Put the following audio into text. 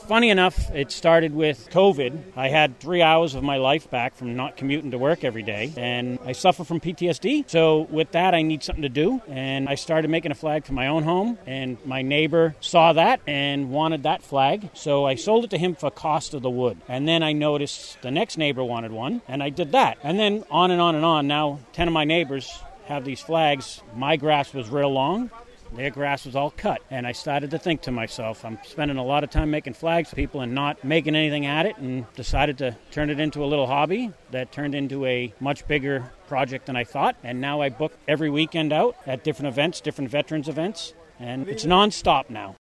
Funny enough, it started with COVID. I had 3 hours of my life back from not commuting to work every day, and I suffer from PTSD. So with that, I need something to do, and I started making a flag for my own home, and my neighbor saw that and wanted that flag, so I sold it to him for cost of the wood. And then I noticed the next neighbor wanted one, and I did that. And then on and on and on. Now 10 of my neighbors have these flags. My grass was real long. Their grass was all cut. And I started to think to myself, I'm spending a lot of time making flags for people and not making anything at it, and decided to turn it into a little hobby that turned into a much bigger project than I thought. And now I book every weekend out at different events, different veterans events, and it's nonstop now.